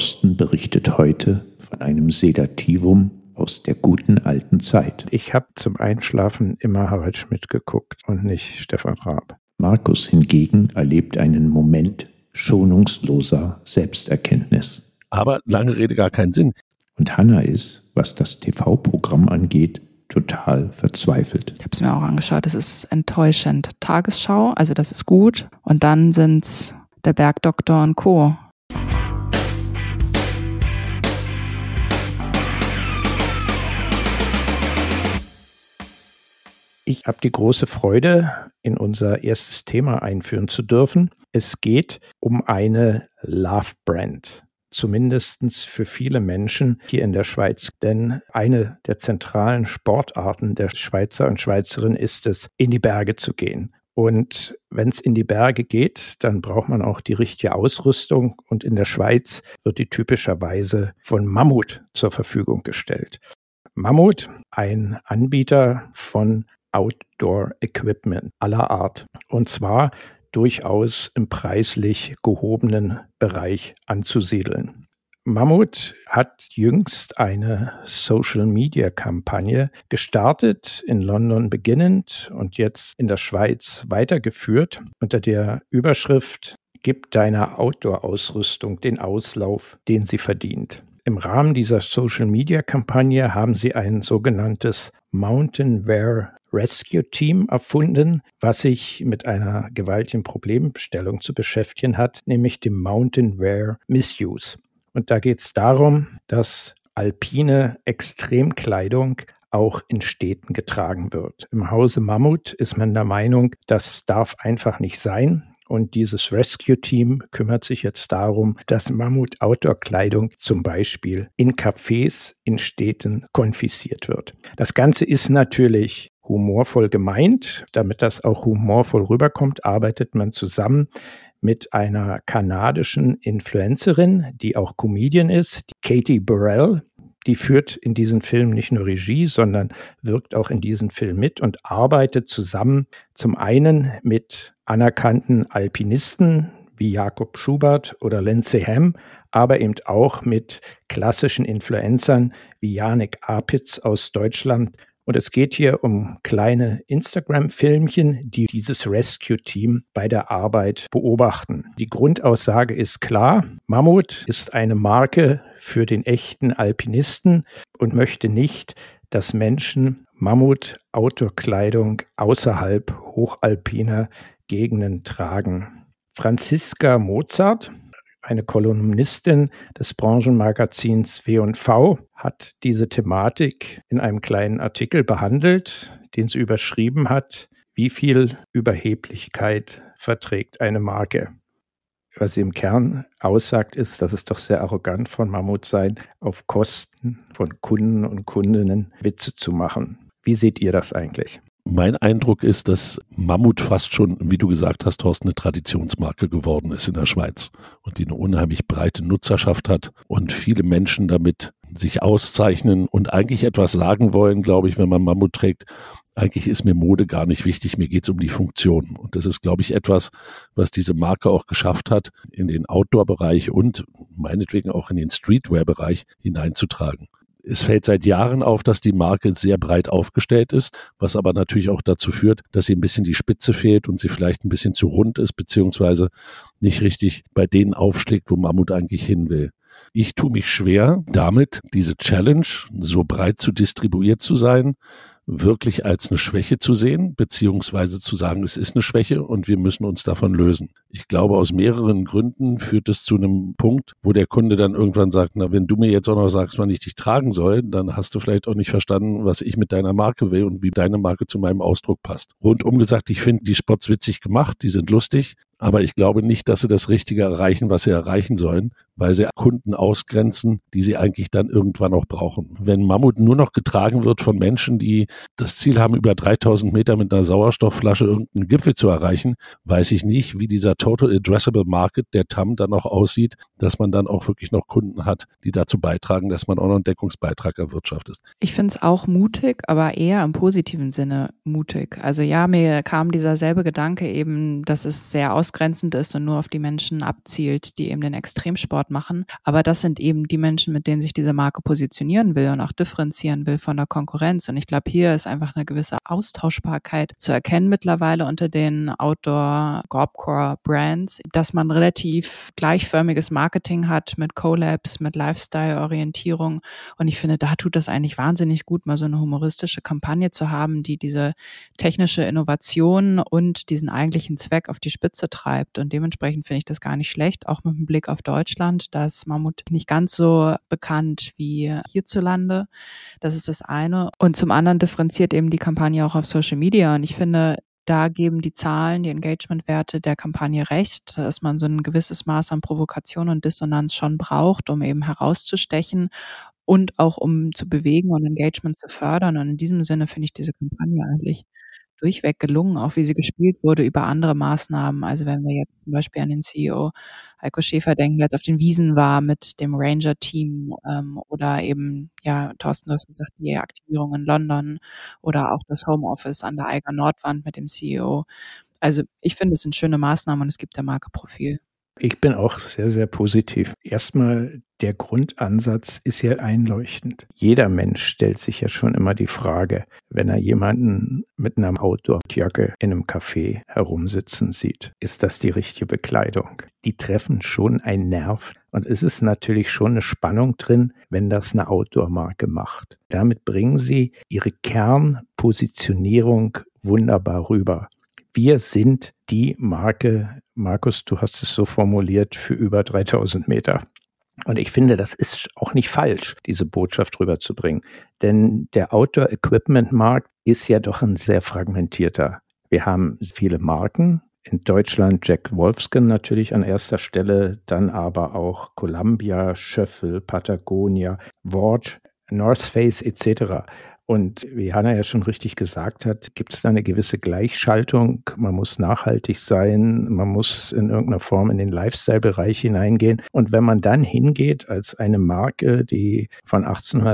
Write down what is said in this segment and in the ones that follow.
Posten berichtet heute von einem Sedativum aus der guten alten Zeit. Ich habe zum Einschlafen immer Harald Schmidt geguckt und nicht Stefan Raab. Markus hingegen erlebt einen Moment schonungsloser Selbsterkenntnis. Aber lange Rede, gar keinen Sinn. Und Hanna ist, was das TV-Programm angeht, total verzweifelt. Ich habe es mir auch angeschaut, es ist enttäuschend. Tagesschau, also das ist gut. Und dann sind's der Bergdoktor und Co. Ich habe die große Freude, in unser erstes Thema einführen zu dürfen. Es geht um eine Love-Brand. Zumindest für viele Menschen hier in der Schweiz. Denn eine der zentralen Sportarten der Schweizer und Schweizerinnen ist es, in die Berge zu gehen. Und wenn es in die Berge geht, dann braucht man auch die richtige Ausrüstung. Und in der Schweiz wird die typischerweise von Mammut zur Verfügung gestellt. Mammut, ein Anbieter von Outdoor-Equipment aller Art. Und zwar durchaus im preislich gehobenen Bereich anzusiedeln. Mammut hat jüngst eine Social-Media-Kampagne gestartet, in London beginnend und jetzt in der Schweiz weitergeführt unter der Überschrift „Gib deiner Outdoor-Ausrüstung den Auslauf, den sie verdient". Im Rahmen dieser Social-Media-Kampagne haben sie ein sogenanntes Mountain Wear Rescue Team erfunden, was sich mit einer gewaltigen Problemstellung zu beschäftigen hat, nämlich dem Mountain Wear Misuse. Und da geht es darum, dass alpine Extremkleidung auch in Städten getragen wird. Im Hause Mammut ist man der Meinung, das darf einfach nicht sein. Und dieses Rescue-Team kümmert sich jetzt darum, dass Mammut-Outdoor-Kleidung zum Beispiel in Cafés in Städten konfisziert wird. Das Ganze ist natürlich humorvoll gemeint. Damit das auch humorvoll rüberkommt, arbeitet man zusammen mit einer kanadischen Influencerin, die auch Comedian ist, Katie Burrell. Die führt in diesem Film nicht nur Regie, sondern wirkt auch in diesem Film mit und arbeitet zusammen zum einen mit anerkannten Alpinisten wie Jakob Schubert oder Lindsay Ham, aber eben auch mit klassischen Influencern wie Janik Apitz aus Deutschland. Und es geht hier um kleine Instagram-Filmchen, die dieses Rescue-Team bei der Arbeit beobachten. Die Grundaussage ist klar: Mammut ist eine Marke für den echten Alpinisten und möchte nicht, dass Menschen Mammut-Outdoor-Kleidung außerhalb hochalpiner Gegenden tragen. Franziska Mozart, eine Kolumnistin des Branchenmagazins W&V, hat diese Thematik in einem kleinen Artikel behandelt, den sie überschrieben hat: Wie viel Überheblichkeit verträgt eine Marke? Was sie im Kern aussagt, ist, dass es doch sehr arrogant von Mammut sei, auf Kosten von Kunden und Kundinnen Witze zu machen. Wie seht ihr das eigentlich? Mein Eindruck ist, dass Mammut fast schon, wie du gesagt hast, Thorsten, eine Traditionsmarke geworden ist in der Schweiz und die eine unheimlich breite Nutzerschaft hat und viele Menschen damit sich auszeichnen und eigentlich etwas sagen wollen, glaube ich, wenn man Mammut trägt. Eigentlich ist mir Mode gar nicht wichtig, mir geht es um die Funktion. Und das ist, glaube ich, etwas, was diese Marke auch geschafft hat, in den Outdoor-Bereich und meinetwegen auch in den Streetwear-Bereich hineinzutragen. Es fällt seit Jahren auf, dass die Marke sehr breit aufgestellt ist, was aber natürlich auch dazu führt, dass sie ein bisschen die Spitze fehlt und sie vielleicht ein bisschen zu rund ist, beziehungsweise nicht richtig bei denen aufschlägt, wo Mammut eigentlich hin will. Ich tue mich schwer damit, diese Challenge, so breit zu distribuiert zu sein, wirklich als eine Schwäche zu sehen, beziehungsweise zu sagen, es ist eine Schwäche und wir müssen uns davon lösen. Ich glaube, aus mehreren Gründen führt es zu einem Punkt, wo der Kunde dann irgendwann sagt, na, wenn du mir jetzt auch noch sagst, wann ich dich tragen soll, dann hast du vielleicht auch nicht verstanden, was ich mit deiner Marke will und wie deine Marke zu meinem Ausdruck passt. Rundum gesagt, ich finde die Spots witzig gemacht, die sind lustig, aber ich glaube nicht, dass sie das Richtige erreichen, was sie erreichen sollen, weil sie Kunden ausgrenzen, die sie eigentlich dann irgendwann auch brauchen. Wenn Mammut nur noch getragen wird von Menschen, die das Ziel haben, über 3000 Meter mit einer Sauerstoffflasche irgendeinen Gipfel zu erreichen, weiß ich nicht, wie dieser Total Addressable Market, der TAM, dann auch aussieht, dass man dann auch wirklich noch Kunden hat, die dazu beitragen, dass man auch noch einen Deckungsbeitrag erwirtschaftet. Ich finde es auch mutig, aber eher im positiven Sinne mutig. Also ja, mir kam dieser selbe Gedanke eben, dass es sehr ausgrenzend ist und nur auf die Menschen abzielt, die eben den Extremsport Sport machen. Aber das sind eben die Menschen, mit denen sich diese Marke positionieren will und auch differenzieren will von der Konkurrenz. Und ich glaube, hier ist einfach eine gewisse Austauschbarkeit zu erkennen mittlerweile unter den Outdoor-Gorbcore-Brands, dass man relativ gleichförmiges Marketing hat mit Collabs, mit Lifestyle-Orientierung. Und ich finde, da tut das eigentlich wahnsinnig gut, mal so eine humoristische Kampagne zu haben, die diese technische Innovation und diesen eigentlichen Zweck auf die Spitze treibt. Und dementsprechend finde ich das gar nicht schlecht, auch mit dem Blick auf Deutschland. Da ist Mammut nicht ganz so bekannt wie hierzulande. Das ist das eine. Und zum anderen differenziert eben die Kampagne auch auf Social Media. Und ich finde, da geben die Zahlen, die Engagementwerte der Kampagne recht, dass man so ein gewisses Maß an Provokation und Dissonanz schon braucht, um eben herauszustechen und auch um zu bewegen und Engagement zu fördern. Und in diesem Sinne finde ich diese Kampagne eigentlich durchweg gelungen, auch wie sie gespielt wurde über andere Maßnahmen. Also wenn wir jetzt zum Beispiel an den CEO Heiko Schäfer denken, der jetzt auf den Wiesen war mit dem Ranger-Team oder eben, ja, Thorsten, du hast gesagt, die Aktivierung in London oder auch das Homeoffice an der Eiger Nordwand mit dem CEO. Also ich finde, es sind schöne Maßnahmen und es gibt der Marke Profil. Ich bin auch sehr, sehr positiv. Erstmal, der Grundansatz ist ja einleuchtend. Jeder Mensch stellt sich ja schon immer die Frage, wenn er jemanden mit einer Outdoor-Jacke in einem Café herumsitzen sieht, ist das die richtige Bekleidung? Die treffen schon einen Nerv. Und es ist natürlich schon eine Spannung drin, wenn das eine Outdoor-Marke macht. Damit bringen sie ihre Kernpositionierung wunderbar rüber. Wir sind die Marke, Markus, du hast es so formuliert, für über 3000 Meter. Und ich finde, das ist auch nicht falsch, diese Botschaft rüberzubringen. Denn der Outdoor-Equipment-Markt ist ja doch ein sehr fragmentierter. Wir haben viele Marken. In Deutschland Jack Wolfskin natürlich an erster Stelle, dann aber auch Columbia, Schöffel, Patagonia, Ward, North Face etc. Und wie Hanna ja schon richtig gesagt hat, gibt es da eine gewisse Gleichschaltung. Man muss nachhaltig sein, man muss in irgendeiner Form in den Lifestyle-Bereich hineingehen. Und wenn man dann hingeht als eine Marke, die von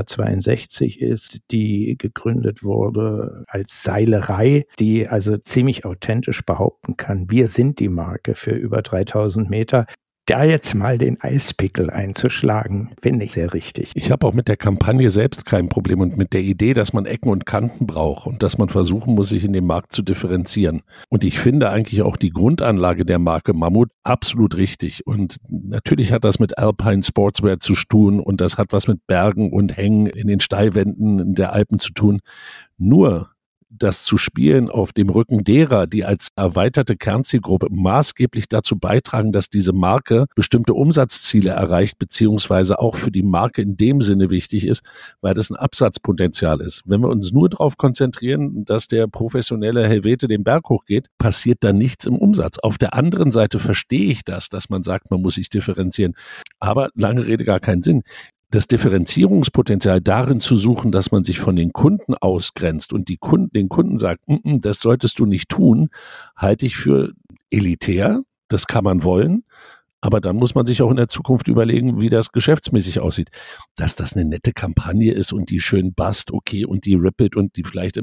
1862 ist, die gegründet wurde als Seilerei, die also ziemlich authentisch behaupten kann, wir sind die Marke für über 3000 Meter, da jetzt mal den Eispickel einzuschlagen, finde ich sehr richtig. Ich habe auch mit der Kampagne selbst kein Problem und mit der Idee, dass man Ecken und Kanten braucht und dass man versuchen muss, sich in dem Markt zu differenzieren. Und ich finde eigentlich auch die Grundanlage der Marke Mammut absolut richtig. Und natürlich hat das mit Alpine Sportswear zu tun und das hat was mit Bergen und Hängen in den Steilwänden der Alpen zu tun. Nur das zu spielen auf dem Rücken derer, die als erweiterte Kernzielgruppe maßgeblich dazu beitragen, dass diese Marke bestimmte Umsatzziele erreicht, beziehungsweise auch für die Marke in dem Sinne wichtig ist, weil das ein Absatzpotenzial ist. Wenn wir uns nur darauf konzentrieren, dass der professionelle Helvete den Berg hochgeht, passiert da nichts im Umsatz. Auf der anderen Seite verstehe ich das, dass man sagt, man muss sich differenzieren. Aber lange Rede, gar keinen Sinn. Das Differenzierungspotenzial darin zu suchen, dass man sich von den Kunden ausgrenzt und den Kunden sagt, das solltest du nicht tun, halte ich für elitär. Das kann man wollen. Aber dann muss man sich auch in der Zukunft überlegen, wie das geschäftsmäßig aussieht. Dass das eine nette Kampagne ist und die schön bust, okay, und die rippelt und die vielleicht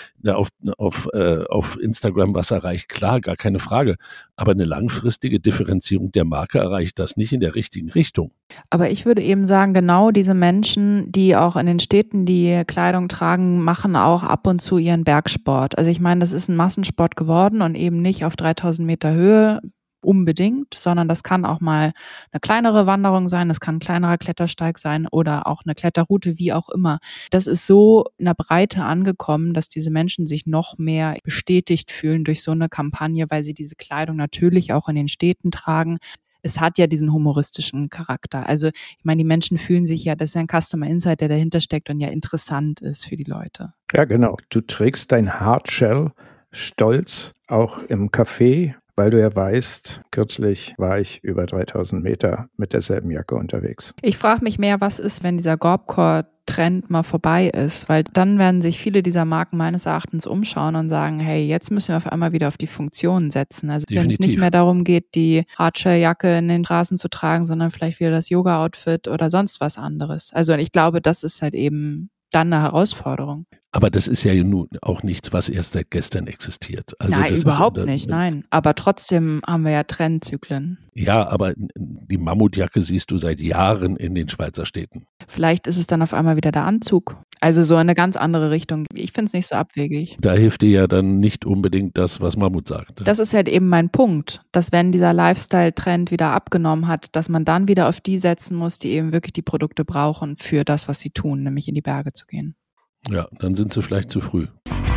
auf Instagram was erreicht, klar, gar keine Frage. Aber eine langfristige Differenzierung der Marke erreicht das nicht in der richtigen Richtung. Aber ich würde eben sagen, genau diese Menschen, die auch in den Städten die Kleidung tragen, machen auch ab und zu ihren Bergsport. Also ich meine, das ist ein Massensport geworden und eben nicht auf 3000 Meter Höhe unbedingt, sondern das kann auch mal eine kleinere Wanderung sein, das kann ein kleinerer Klettersteig sein oder auch eine Kletterroute, wie auch immer. Das ist so in der Breite angekommen, dass diese Menschen sich noch mehr bestätigt fühlen durch so eine Kampagne, weil sie diese Kleidung natürlich auch in den Städten tragen. Es hat ja diesen humoristischen Charakter. Also ich meine, die Menschen fühlen sich ja, das ist ja ein Customer Insight, der dahinter steckt und ja interessant ist für die Leute. Ja, genau. Du trägst dein Hardshell stolz auch im Café, weil du ja weißt, kürzlich war ich über 3000 Meter mit derselben Jacke unterwegs. Ich frage mich mehr, was ist, wenn dieser Gorbcore-Trend mal vorbei ist, weil dann werden sich viele dieser Marken meines Erachtens umschauen und sagen, hey, jetzt müssen wir auf einmal wieder auf die Funktionen setzen. Also wenn es nicht mehr darum geht, die Hardshell-Jacke in den Straßen zu tragen, sondern vielleicht wieder das Yoga-Outfit oder sonst was anderes. Also ich glaube, das ist halt eben dann eine Herausforderung. Aber das ist ja nun auch nichts, was erst seit gestern existiert. Also Nein, das überhaupt ist, nicht, nein. Aber trotzdem haben wir ja Trennzyklen. Ja, aber die Mammutjacke siehst du seit Jahren in den Schweizer Städten. Vielleicht ist es dann auf einmal wieder der Anzug. Also so in eine ganz andere Richtung. Ich finde es nicht so abwegig. Da hilft dir ja dann nicht unbedingt das, was Mammut sagt. Das ist halt eben mein Punkt, dass wenn dieser Lifestyle-Trend wieder abgenommen hat, dass man dann wieder auf die setzen muss, die eben wirklich die Produkte brauchen für das, was sie tun, nämlich in die Berge zu gehen. Ja, dann sind sie vielleicht zu früh.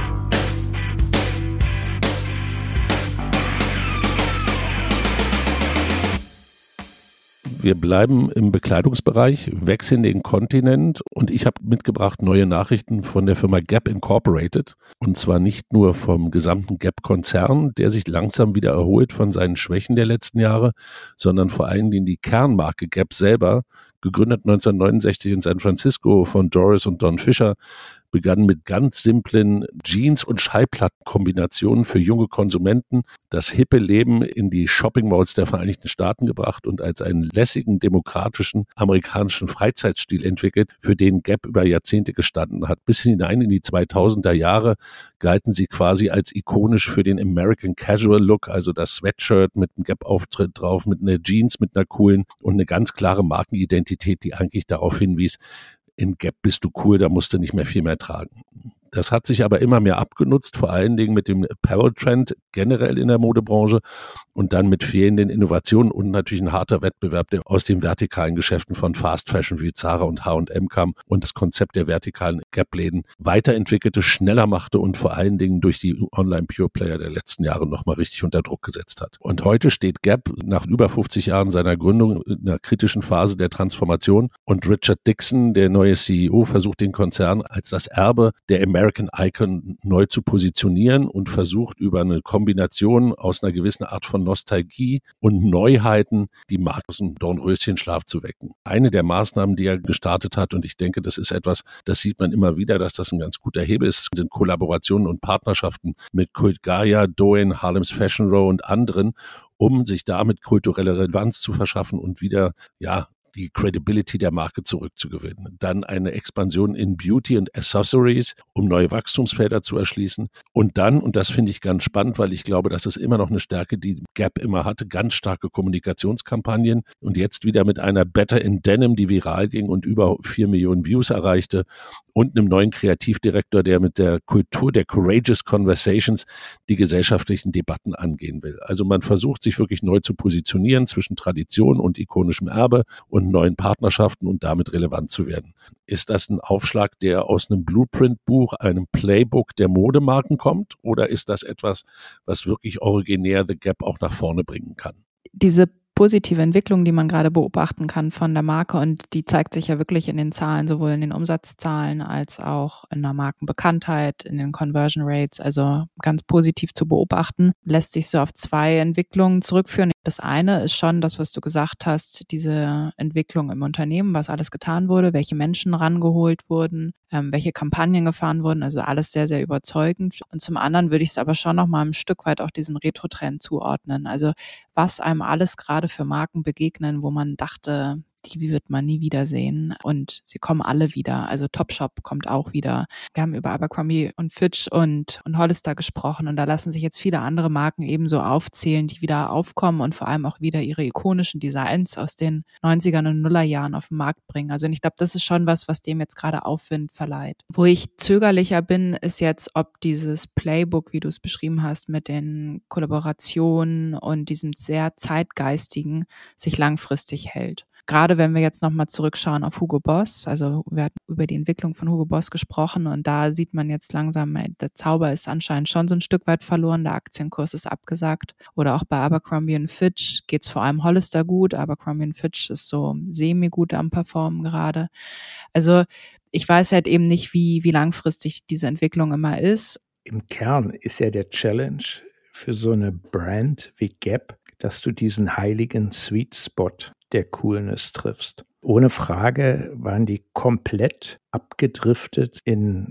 Wir bleiben im Bekleidungsbereich, wechseln den Kontinent und ich habe mitgebracht neue Nachrichten von der Firma Gap Incorporated. Und zwar nicht nur vom gesamten Gap-Konzern, der sich langsam wieder erholt von seinen Schwächen der letzten Jahre, sondern vor allen Dingen die Kernmarke Gap selber, gegründet 1969 in San Francisco von Doris und Don Fisher, begann mit ganz simplen Jeans- und Schallplattenkombinationen für junge Konsumenten das hippe Leben in die Shopping-Malls der Vereinigten Staaten gebracht und als einen lässigen, demokratischen amerikanischen Freizeitstil entwickelt, für den Gap über Jahrzehnte gestanden hat. Bis hinein in die 2000er Jahre galten sie quasi als ikonisch für den American Casual Look, also das Sweatshirt mit einem Gap-Auftritt drauf, mit einer Jeans, mit einer coolen und eine ganz klare Markenidentität, die eigentlich darauf hinwies, in Gap bist du cool, da musst du nicht mehr viel mehr tragen. Das hat sich aber immer mehr abgenutzt, vor allen Dingen mit dem Apparel-Trend generell in der Modebranche und dann mit fehlenden Innovationen und natürlich ein harter Wettbewerb, der aus den vertikalen Geschäften von Fast Fashion wie Zara und H&M kam und das Konzept der vertikalen Gap-Läden weiterentwickelte, schneller machte und vor allen Dingen durch die Online-Pure-Player der letzten Jahre nochmal richtig unter Druck gesetzt hat. Und heute steht Gap nach über 50 Jahren seiner Gründung in einer kritischen Phase der Transformation und Richard Dixon, der neue CEO, versucht den Konzern als das Erbe der American Icon neu zu positionieren und versucht über eine Kombination aus einer gewissen Art von Nostalgie und Neuheiten die Marke aus dem Dornröschenschlaf zu wecken. Eine der Maßnahmen, die er gestartet hat, und ich denke, das ist etwas, das sieht man immer wieder, dass das ein ganz guter Hebel ist, sind Kollaborationen und Partnerschaften mit Cult Gaia, Doen, Harlem's Fashion Row und anderen, um sich damit kulturelle Relevanz zu verschaffen und wieder, die Credibility der Marke zurückzugewinnen. Dann eine Expansion in Beauty und Accessories, um neue Wachstumsfelder zu erschließen. Und dann, und das finde ich ganz spannend, weil ich glaube, das ist immer noch eine Stärke, die Gap immer hatte, ganz starke Kommunikationskampagnen. Und jetzt wieder mit einer Better in Denim, die viral ging und über 4 Millionen Views erreichte. Und einem neuen Kreativdirektor, der mit der Kultur der Courageous Conversations die gesellschaftlichen Debatten angehen will. Also man versucht, sich wirklich neu zu positionieren zwischen Tradition und ikonischem Erbe und neuen Partnerschaften und damit relevant zu werden. Ist das ein Aufschlag, der aus einem Blueprint-Buch, einem Playbook der Modemarken kommt? Oder ist das etwas, was wirklich originär The Gap auch nach vorne bringen kann? Diese positive Entwicklung, die man gerade beobachten kann von der Marke, und die zeigt sich ja wirklich in den Zahlen, sowohl in den Umsatzzahlen als auch in der Markenbekanntheit, in den Conversion Rates, also ganz positiv zu beobachten, lässt sich so auf 2 Entwicklungen zurückführen. Das eine ist schon das, was du gesagt hast, diese Entwicklung im Unternehmen, was alles getan wurde, welche Menschen rangeholt wurden, welche Kampagnen gefahren wurden, also alles sehr, sehr überzeugend. Und zum anderen würde ich es aber schon noch mal ein Stück weit auch diesem Retro-Trend zuordnen. Also was einem alles gerade für Marken begegnen, wo man dachte, die wird man nie wiedersehen, und sie kommen alle wieder. Also Topshop kommt auch wieder. Wir haben über Abercrombie und Fitch und Hollister gesprochen, und da lassen sich jetzt viele andere Marken ebenso aufzählen, die wieder aufkommen und vor allem auch wieder ihre ikonischen Designs aus den 90er und Nullerjahren auf den Markt bringen. Also ich glaube, das ist schon was dem jetzt gerade Aufwind verleiht. Wo ich zögerlicher bin, ist jetzt, ob dieses Playbook, wie du es beschrieben hast, mit den Kollaborationen und diesem sehr zeitgeistigen sich langfristig hält. Gerade wenn wir jetzt nochmal zurückschauen auf Hugo Boss, also wir hatten über die Entwicklung von Hugo Boss gesprochen, und da sieht man jetzt langsam, der Zauber ist anscheinend schon so ein Stück weit verloren, der Aktienkurs ist abgesagt. Oder auch bei Abercrombie und Fitch geht es vor allem Hollister gut, Abercrombie und Fitch ist so semi-gut am Performen gerade. Also ich weiß halt eben nicht, wie langfristig diese Entwicklung immer ist. Im Kern ist ja der Challenge für so eine Brand wie Gap, dass du diesen heiligen Sweet Spot der Coolness triffst. Ohne Frage waren die komplett abgedriftet in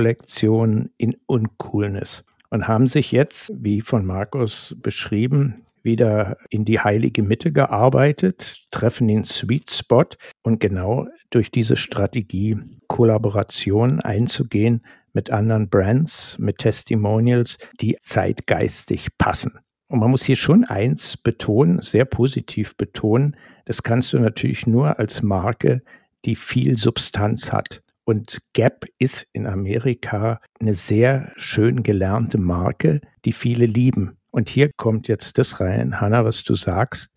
Massenkollektionen in Uncoolness und haben sich jetzt, wie von Markus beschrieben, wieder in die heilige Mitte gearbeitet, treffen den Sweet Spot und genau durch diese Strategie Kollaboration einzugehen mit anderen Brands, mit Testimonials, die zeitgeistig passen. Und man muss hier schon eins betonen, sehr positiv betonen, das kannst du natürlich nur als Marke, die viel Substanz hat. Und Gap ist in Amerika eine sehr schön gelernte Marke, die viele lieben. Und hier kommt jetzt das rein, Hannah, was du sagst,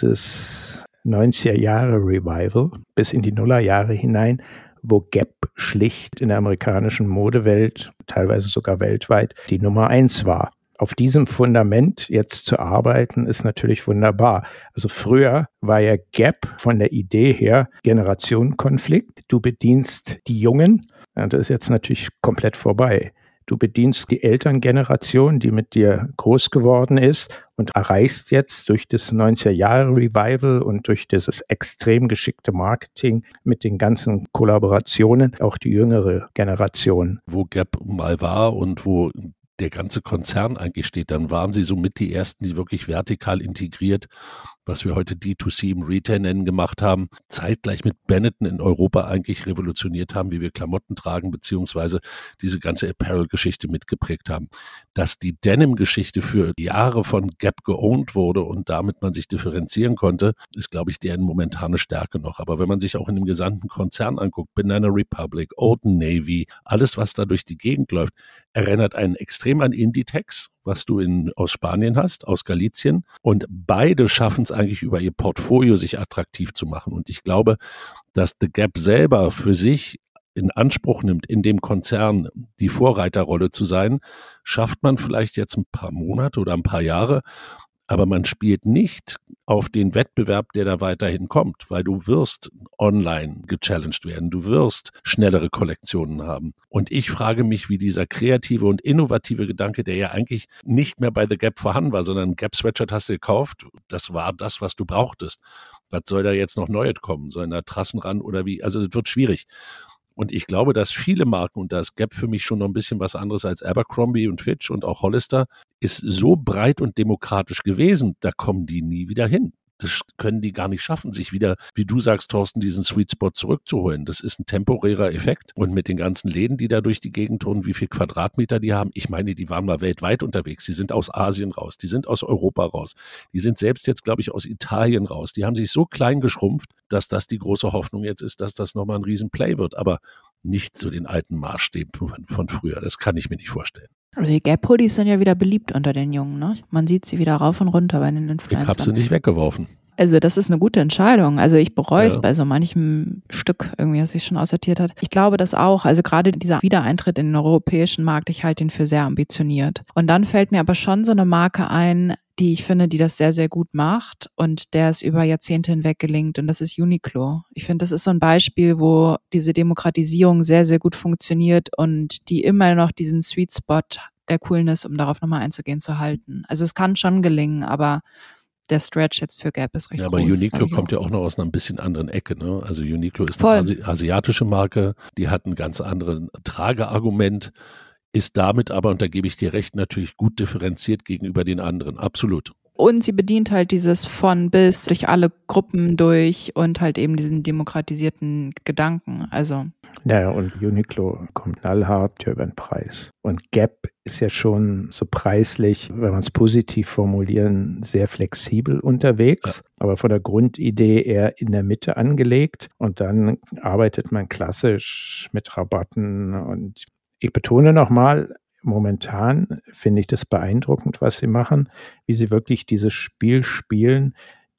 dieses 90er-Jahre-Revival bis in die Nullerjahre hinein, wo Gap schlicht in der amerikanischen Modewelt, teilweise sogar weltweit, die Nummer 1 war. Auf diesem Fundament jetzt zu arbeiten, ist natürlich wunderbar. Also früher war ja Gap von der Idee her Generationenkonflikt. Du bedienst die Jungen, das ist jetzt natürlich komplett vorbei. Du bedienst die Elterngeneration, die mit dir groß geworden ist und erreichst jetzt durch das 90er-Jahre-Revival und durch dieses extrem geschickte Marketing mit den ganzen Kollaborationen auch die jüngere Generation. Wo Gap mal war und wo der ganze Konzern eigentlich steht, dann waren sie somit die ersten, die wirklich vertikal integriert, was wir heute D2C im Retail nennen, gemacht haben, zeitgleich mit Benetton in Europa eigentlich revolutioniert haben, wie wir Klamotten tragen, beziehungsweise diese ganze Apparel-Geschichte mitgeprägt haben. Dass die Denim-Geschichte für Jahre von Gap geowned wurde und damit man sich differenzieren konnte, ist, glaube ich, deren momentane Stärke noch. Aber wenn man sich auch in dem gesamten Konzern anguckt, Banana Republic, Old Navy, alles, was da durch die Gegend läuft, erinnert einen extrem an Inditex, was du aus Spanien hast, aus Galicien. Und beide schaffen es eigentlich über ihr Portfolio, sich attraktiv zu machen. Und ich glaube, dass The Gap selber für sich in Anspruch nimmt, in dem Konzern die Vorreiterrolle zu sein, schafft man vielleicht jetzt ein paar Monate oder ein paar Jahre, aber man spielt nicht auf den Wettbewerb, der da weiterhin kommt, weil du wirst online gechallenged werden, du wirst schnellere Kollektionen haben. Und ich frage mich, wie dieser kreative und innovative Gedanke, der ja eigentlich nicht mehr bei The Gap vorhanden war, sondern ein Gap-Sweatshirt hast du gekauft, das war das, was du brauchtest. Was soll da jetzt noch Neues kommen? Soll da Trassen ran oder wie? Also das wird schwierig. Und ich glaube, dass viele Marken, und da ist Gap für mich schon noch ein bisschen was anderes als Abercrombie und Fitch und auch Hollister, ist so breit und demokratisch gewesen, da kommen die nie wieder hin. Das können die gar nicht schaffen, sich wieder, wie du sagst, Thorsten, diesen Sweet Spot zurückzuholen. Das ist ein temporärer Effekt. Und mit den ganzen Läden, die da durch die Gegend turnen, wie viel Quadratmeter die haben, ich meine, die waren mal weltweit unterwegs. Die sind aus Asien raus, die sind aus Europa raus. Die sind selbst jetzt, glaube ich, aus Italien raus. Die haben sich so klein geschrumpft, dass das die große Hoffnung jetzt ist, dass das nochmal ein Riesenplay wird. Aber nicht zu den alten Maßstäben von früher. Das kann ich mir nicht vorstellen. Also die Gap-Hoodies sind ja wieder beliebt unter den Jungen, ne? Man sieht sie wieder rauf und runter bei den Influencern. Ich habe sie nicht weggeworfen. Also das ist eine gute Entscheidung. Also ich bereue es bei so manchem Stück irgendwie, das sich schon aussortiert hat. Ich glaube das auch. Also gerade dieser Wiedereintritt in den europäischen Markt, ich halte ihn für sehr ambitioniert. Und dann fällt mir aber schon so eine Marke ein, die ich finde, die das sehr, sehr gut macht und der es über Jahrzehnte hinweg gelingt, und das ist Uniqlo. Ich finde, das ist so ein Beispiel, wo diese Demokratisierung sehr, sehr gut funktioniert und die immer noch diesen Sweet Spot der Coolness, um darauf nochmal einzugehen, zu halten. Also es kann schon gelingen, aber der Stretch jetzt für Gap ist recht groß. Aber Uniqlo kommt ja auch noch aus einer ein bisschen anderen Ecke, ne? Also Uniqlo ist eine asiatische Marke, die hat ein ganz anderes Trageargument, ist damit aber, und da gebe ich dir recht, natürlich gut differenziert gegenüber den anderen, absolut. Und sie bedient halt dieses von bis durch alle Gruppen durch und halt eben diesen demokratisierten Gedanken, also. Naja, und Uniqlo kommt knallhart über den Preis. Und Gap ist ja schon so preislich, wenn man es positiv formulieren, sehr flexibel unterwegs, aber von der Grundidee eher in der Mitte angelegt. Und dann arbeitet man klassisch mit Rabatten. Und ich betone nochmal, momentan finde ich das beeindruckend, was sie machen, wie sie wirklich dieses Spiel spielen,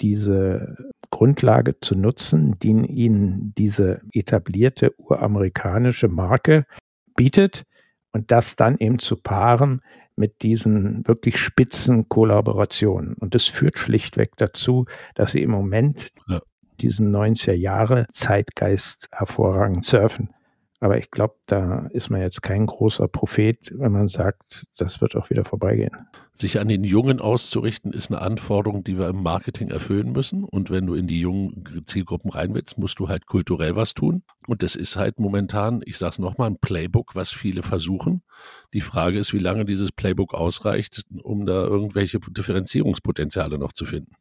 diese Grundlage zu nutzen, die ihnen diese etablierte uramerikanische Marke bietet und das dann eben zu paaren mit diesen wirklich spitzen Kollaborationen. Und das führt schlichtweg dazu, dass sie im Moment diesen 90er Jahre Zeitgeist hervorragend surfen. Aber ich glaube, da ist man jetzt kein großer Prophet, wenn man sagt, das wird auch wieder vorbeigehen. Sich an den Jungen auszurichten, ist eine Anforderung, die wir im Marketing erfüllen müssen. Und wenn du in die jungen Zielgruppen rein willst, musst du halt kulturell was tun. Und das ist halt momentan, ich sage es nochmal, ein Playbook, was viele versuchen. Die Frage ist, wie lange dieses Playbook ausreicht, um da irgendwelche Differenzierungspotenziale noch zu finden.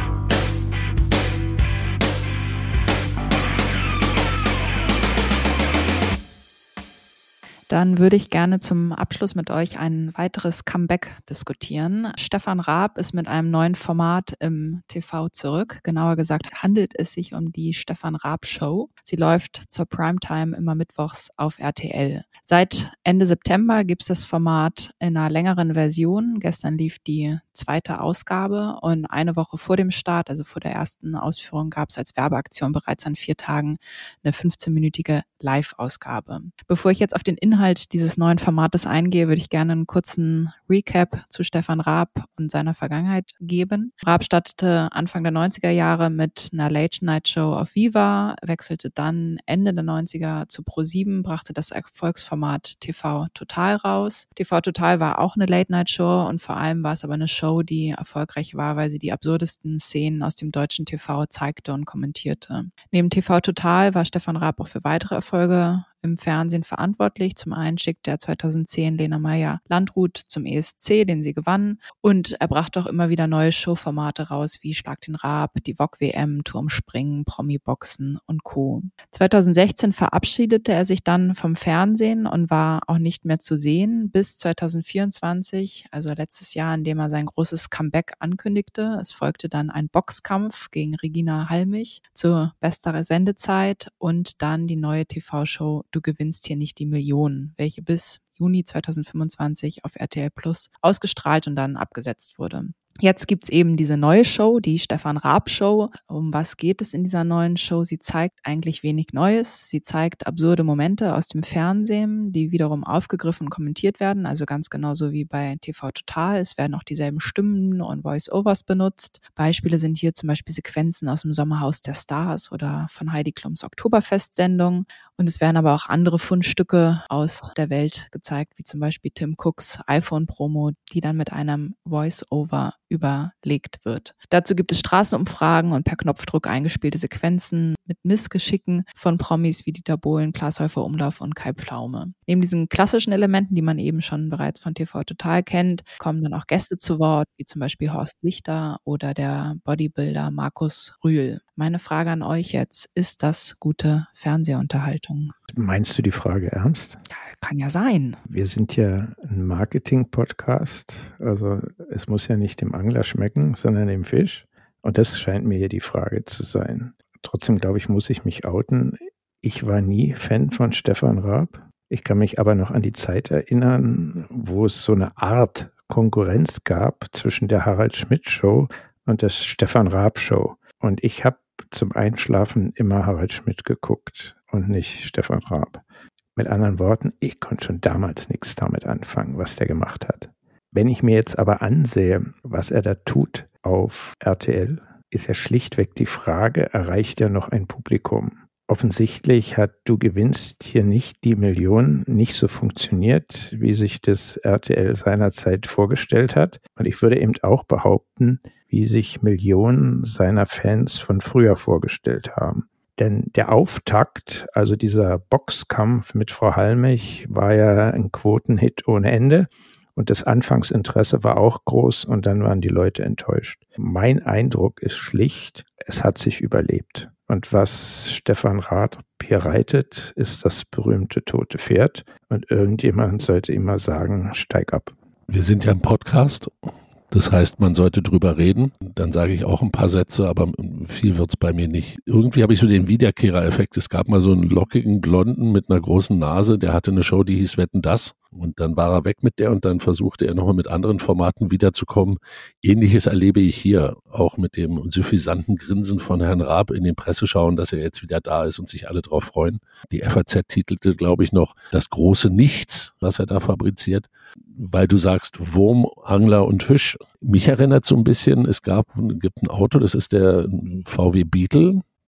Dann würde ich gerne zum Abschluss mit euch ein weiteres Comeback diskutieren. Stefan Raab ist mit einem neuen Format im TV zurück. Genauer gesagt handelt es sich um die Stefan Raab Show. Sie läuft zur Primetime immer mittwochs auf RTL. Seit Ende September gibt es das Format in einer längeren Version. Gestern lief die 2. Ausgabe und eine Woche vor dem Start, also vor der ersten Ausführung, gab es als Werbeaktion bereits an 4 Tagen eine 15-minütige Live-Ausgabe. Bevor ich jetzt auf den Inhalt dieses neuen Formates eingehe, würde ich gerne einen kurzen Recap zu Stefan Raab und seiner Vergangenheit geben. Raab startete Anfang der 90er Jahre mit einer Late-Night-Show auf Viva, wechselte dann Ende der 90er zu Pro7, brachte das Erfolgsformat TV Total raus. TV Total war auch eine Late-Night-Show und vor allem war es aber eine Show, die erfolgreich war, weil sie die absurdesten Szenen aus dem deutschen TV zeigte und kommentierte. Neben TV Total war Stefan Raab auch für weitere Erfolge im Fernsehen verantwortlich. Zum einen schickte er 2010 Lena Meyer-Landrut zum ESC, den sie gewann. Und er brachte auch immer wieder neue Showformate raus, wie Schlag den Raab, die VOG-WM, Turmspringen, Promi-Boxen und Co. 2016 verabschiedete er sich dann vom Fernsehen und war auch nicht mehr zu sehen bis 2024, also letztes Jahr, in dem er sein großes Comeback ankündigte. Es folgte dann ein Boxkampf gegen Regina Halmich zur bester Sendezeit und dann die neue TV-Show Du gewinnst hier nicht die Millionen, welche bis Juni 2025 auf RTL Plus ausgestrahlt und dann abgesetzt wurde. Jetzt gibt's eben diese neue Show, die Stefan Raab Show. Um was geht es in dieser neuen Show? Sie zeigt eigentlich wenig Neues. Sie zeigt absurde Momente aus dem Fernsehen, die wiederum aufgegriffen und kommentiert werden. Also ganz genauso wie bei TV Total. Es werden auch dieselben Stimmen und Voice-Overs benutzt. Beispiele sind hier zum Beispiel Sequenzen aus dem Sommerhaus der Stars oder von Heidi Klums Oktoberfest-Sendung. Und es werden aber auch andere Fundstücke aus der Welt gezeigt, wie zum Beispiel Tim Cooks iPhone-Promo, die dann mit einem Voice-Over überlegt wird. Dazu gibt es Straßenumfragen und per Knopfdruck eingespielte Sequenzen mit Missgeschicken von Promis wie Dieter Bohlen, Klaas Häufer Umlauf und Kai Pflaume. Neben diesen klassischen Elementen, die man eben schon bereits von TV Total kennt, kommen dann auch Gäste zu Wort, wie zum Beispiel Horst Lichter oder der Bodybuilder Markus Rühl. Meine Frage an euch jetzt, ist das gute Fernsehunterhaltung? Meinst du die Frage ernst? Ja, kann ja sein. Wir sind ja ein Marketing-Podcast, also es muss ja nicht dem Angler schmecken, sondern dem Fisch. Und das scheint mir hier die Frage zu sein. Trotzdem, glaube ich, muss ich mich outen. Ich war nie Fan von Stefan Raab. Ich kann mich aber noch an die Zeit erinnern, wo es so eine Art Konkurrenz gab zwischen der Harald Schmidt Show und der Stefan Raab Show. Und ich habe zum Einschlafen immer Harald Schmidt geguckt und nicht Stefan Raab. Mit anderen Worten, ich konnte schon damals nichts damit anfangen, was der gemacht hat. Wenn ich mir jetzt aber ansehe, was er da tut auf RTL, ist ja schlichtweg die Frage, erreicht er noch ein Publikum? Offensichtlich hat Du gewinnst hier nicht die Millionen nicht so funktioniert, wie sich das RTL seinerzeit vorgestellt hat. Und ich würde eben auch behaupten, wie sich Millionen seiner Fans von früher vorgestellt haben. Denn der Auftakt, also dieser Boxkampf mit Frau Halmich, war ja ein Quotenhit ohne Ende. Und das Anfangsinteresse war auch groß und dann waren die Leute enttäuscht. Mein Eindruck ist schlicht, es hat sich überlebt. Und was Stefan Raab hier reitet, ist das berühmte tote Pferd. Und irgendjemand sollte ihm mal sagen, steig ab. Wir sind ja im Podcast. Das heißt, man sollte drüber reden. Dann sage ich auch ein paar Sätze, aber viel wird's bei mir nicht. Irgendwie habe ich so den Wiederkehrer-Effekt. Es gab mal so einen lockigen Blonden mit einer großen Nase, der hatte eine Show, die hieß Wetten, das? Und dann war er weg mit der und dann versuchte er nochmal mit anderen Formaten wiederzukommen. Ähnliches erlebe ich hier, auch mit dem suffisanten Grinsen von Herrn Raab in den Presseschauen, dass er jetzt wieder da ist und sich alle drauf freuen. Die FAZ titelte, glaube ich, noch das große Nichts, was er da fabriziert. Weil du sagst Wurm, Angler und Fisch. Mich erinnert so ein bisschen, gibt ein Auto, das ist der VW Beetle.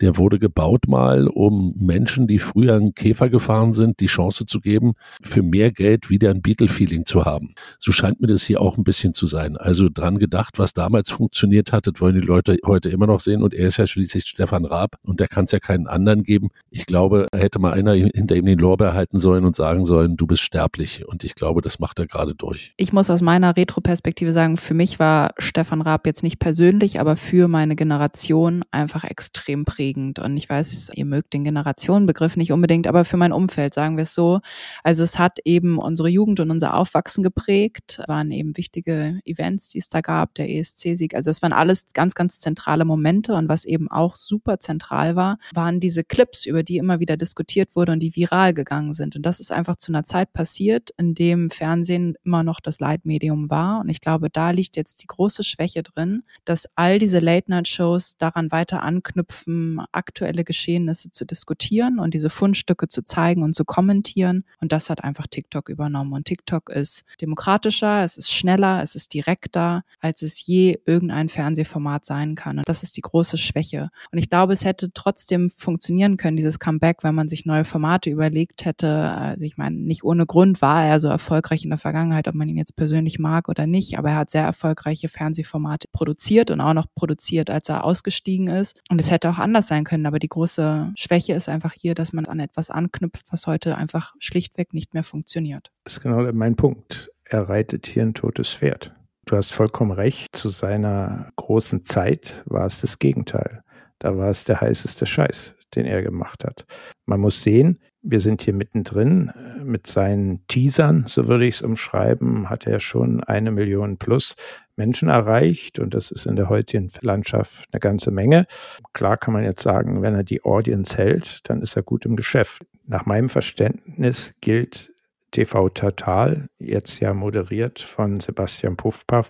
der wurde gebaut mal, um Menschen, die früher einen Käfer gefahren sind, die Chance zu geben, für mehr Geld wieder ein Beatle-Feeling zu haben. So scheint mir das hier auch ein bisschen zu sein. Also dran gedacht, was damals funktioniert hat, das wollen die Leute heute immer noch sehen und er ist ja schließlich Stefan Raab und der kann es ja keinen anderen geben. Ich glaube, da hätte mal einer hinter ihm den Lorbeer halten sollen und sagen sollen, du bist sterblich und ich glaube, das macht er gerade durch. Ich muss aus meiner Retro-Perspektive sagen, für mich war Stefan Raab jetzt nicht persönlich, aber für meine Generation einfach extrem prägend und ich weiß, ihr mögt den Generationenbegriff nicht unbedingt, aber für mein Umfeld, sagen wir es so. Also es hat eben unsere Jugend und unser Aufwachsen geprägt, waren eben wichtige Events, die es da gab, der ESC-Sieg, also es waren alles ganz, ganz zentrale Momente und was eben auch super zentral war, waren diese Clips, über die immer wieder diskutiert wurde und die viral gegangen sind und das ist einfach zu einer Zeit passiert, in dem Fernsehen immer noch das Leitmedium war und ich glaube, da liegt jetzt die große Schwäche drin, dass all diese Late-Night-Shows daran weiter anknüpfen, aktuelle Geschehnisse zu diskutieren und diese Fundstücke zu zeigen und zu kommentieren und das hat einfach TikTok übernommen und TikTok ist demokratischer, es ist schneller, es ist direkter, als es je irgendein Fernsehformat sein kann und das ist die große Schwäche und ich glaube, es hätte trotzdem funktionieren können, dieses Comeback, wenn man sich neue Formate überlegt hätte, also ich meine, nicht ohne Grund war er so erfolgreich in der Vergangenheit, ob man ihn jetzt persönlich mag oder nicht, aber er hat sehr erfolgreiche Fernsehformate produziert und auch noch produziert, als er ausgestiegen ist und es hätte auch anders sein können, aber die große Schwäche ist einfach hier, dass man an etwas anknüpft, was heute einfach schlichtweg nicht mehr funktioniert. Das ist genau mein Punkt. Er reitet hier ein totes Pferd. Du hast vollkommen recht, zu seiner großen Zeit war es das Gegenteil. Da war es der heißeste Scheiß, den er gemacht hat. Man muss sehen, wir sind hier mittendrin mit seinen Teasern, so würde ich es umschreiben, hat er schon 1 Million plus Menschen erreicht und das ist in der heutigen Landschaft eine ganze Menge. Klar kann man jetzt sagen, wenn er die Audience hält, dann ist er gut im Geschäft. Nach meinem Verständnis gilt TV Total, jetzt ja moderiert von Sebastian Puffpaff,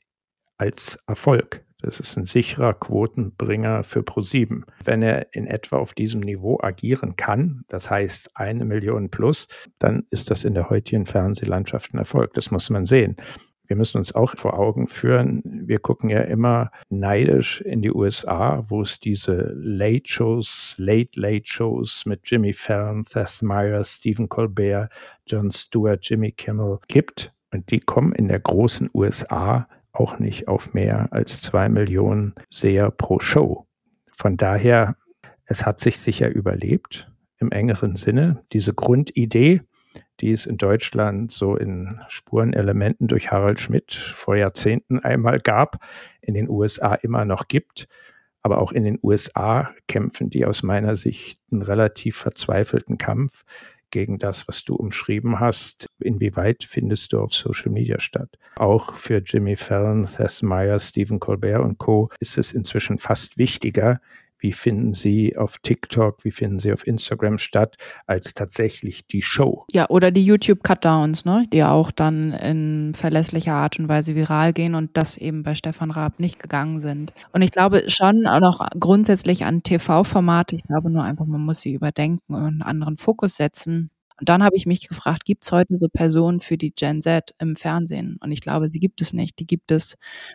als Erfolg. Das ist ein sicherer Quotenbringer für ProSieben. Wenn er in etwa auf diesem Niveau agieren kann, das heißt 1 Million plus, dann ist das in der heutigen Fernsehlandschaft ein Erfolg. Das muss man sehen. Wir müssen uns auch vor Augen führen, wir gucken ja immer neidisch in die USA, wo es diese Late-Shows, Late-Late-Shows mit Jimmy Fallon, Seth Meyers, Stephen Colbert, Jon Stewart, Jimmy Kimmel gibt. Und die kommen in der großen USA auch nicht auf mehr als 2 Millionen Seher pro Show. Von daher, es hat sich sicher überlebt im engeren Sinne. Diese Grundidee, die es in Deutschland so in Spurenelementen durch Harald Schmidt vor Jahrzehnten einmal gab, in den USA immer noch gibt. Aber auch in den USA kämpfen die aus meiner Sicht einen relativ verzweifelten Kampf gegen das, was du umschrieben hast. Inwieweit findest du auf Social Media statt? Auch für Jimmy Fallon, Seth Meyers, Stephen Colbert und Co. ist es inzwischen fast wichtiger, wie finden sie auf TikTok, wie finden sie auf Instagram statt, als tatsächlich die Show. Ja, oder die YouTube-Cutdowns, ne, die auch dann in verlässlicher Art und Weise viral gehen und das eben bei Stefan Raab nicht gegangen sind. Und ich glaube schon auch noch grundsätzlich an TV-Formate, ich glaube nur einfach, man muss sie überdenken und einen anderen Fokus setzen. Und dann habe ich mich gefragt, gibt es heute so Personen für die Gen Z im Fernsehen? Und ich glaube, sie gibt es nicht. Die gibt es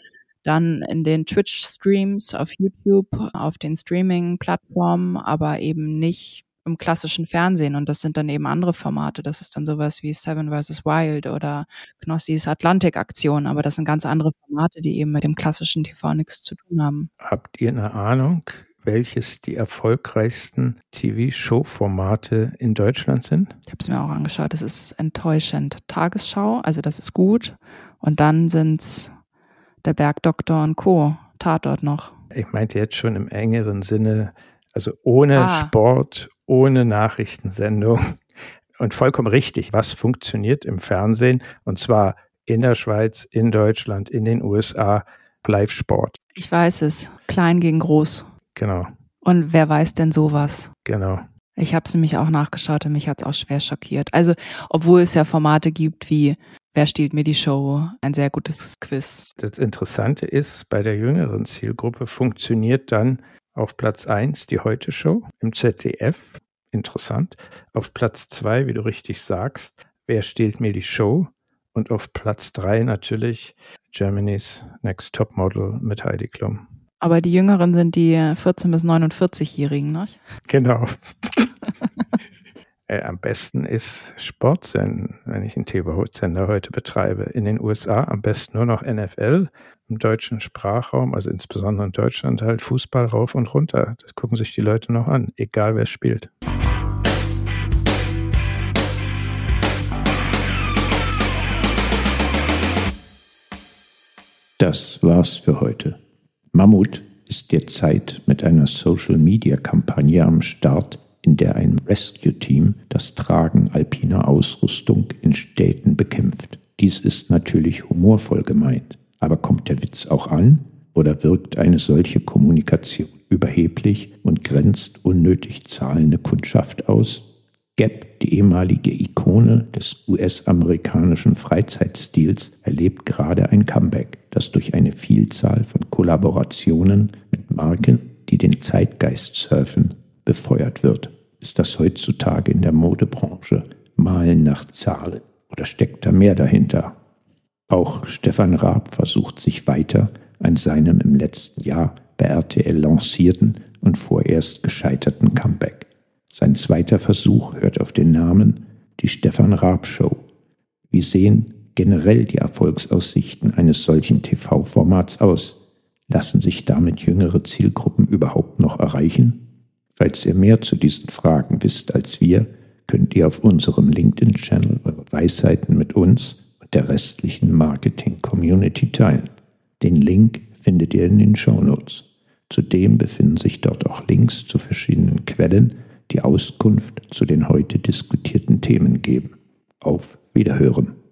dann in den Twitch-Streams, auf YouTube, auf den Streaming-Plattformen, aber eben nicht im klassischen Fernsehen. Und das sind dann eben andere Formate. Das ist dann sowas wie Seven vs. Wild oder Knossis Atlantik-Aktion. Aber das sind ganz andere Formate, die eben mit dem klassischen TV nichts zu tun haben. Habt ihr eine Ahnung, welches die erfolgreichsten TV-Show-Formate in Deutschland sind? Ich habe es mir auch angeschaut. Das ist enttäuschend. Tagesschau, also das ist gut. Und dann sind's der Bergdoktor und Co. Tatort noch. Ich meinte jetzt schon im engeren Sinne, also ohne Sport, ohne Nachrichtensendung und vollkommen richtig, was funktioniert im Fernsehen und zwar in der Schweiz, in Deutschland, in den USA, Live-Sport. Ich weiß es, klein gegen groß. Genau. Und wer weiß denn sowas? Genau. Ich habe es nämlich auch nachgeschaut und mich hat es auch schwer schockiert. Also, obwohl es ja Formate gibt wie Wer stiehlt mir die Show? Ein sehr gutes Quiz. Das Interessante ist, bei der jüngeren Zielgruppe funktioniert dann auf Platz 1 die Heute-Show im ZDF. Interessant. Auf Platz 2, wie du richtig sagst, Wer stiehlt mir die Show? Und auf Platz 3 natürlich Germany's Next Topmodel mit Heidi Klum. Aber die Jüngeren sind die 14- bis 49-Jährigen, ne? Genau. Am besten ist Sportsenden, wenn ich einen TV-Sender heute betreibe. In den USA am besten nur noch NFL, im deutschen Sprachraum, also insbesondere in Deutschland halt Fußball rauf und runter. Das gucken sich die Leute noch an, egal wer spielt. Das war's für heute. Mammut ist derzeit mit einer Social-Media-Kampagne am Start, in der ein Rescue-Team das Tragen alpiner Ausrüstung in Städten bekämpft. Dies ist natürlich humorvoll gemeint, aber kommt der Witz auch an oder wirkt eine solche Kommunikation überheblich und grenzt unnötig zahlende Kundschaft aus? Gap, die ehemalige Ikone des US-amerikanischen Freizeitstils, erlebt gerade ein Comeback, das durch eine Vielzahl von Kollaborationen mit Marken, die den Zeitgeist surfen, befeuert wird. Ist das heutzutage in der Modebranche Malen nach Zahlen oder steckt da mehr dahinter? Auch Stefan Raab versucht sich weiter an seinem im letzten Jahr bei RTL lancierten und vorerst gescheiterten Comeback. Sein zweiter Versuch hört auf den Namen Die Stefan Raab Show. Wie sehen generell die Erfolgsaussichten eines solchen TV-Formats aus? Lassen sich damit jüngere Zielgruppen überhaupt noch erreichen? Falls ihr mehr zu diesen Fragen wisst als wir, könnt ihr auf unserem LinkedIn-Channel eure Weisheiten mit uns und der restlichen Marketing-Community teilen. Den Link findet ihr in den Shownotes. Zudem befinden sich dort auch Links zu verschiedenen Quellen, die Auskunft zu den heute diskutierten Themen geben. Auf Wiederhören!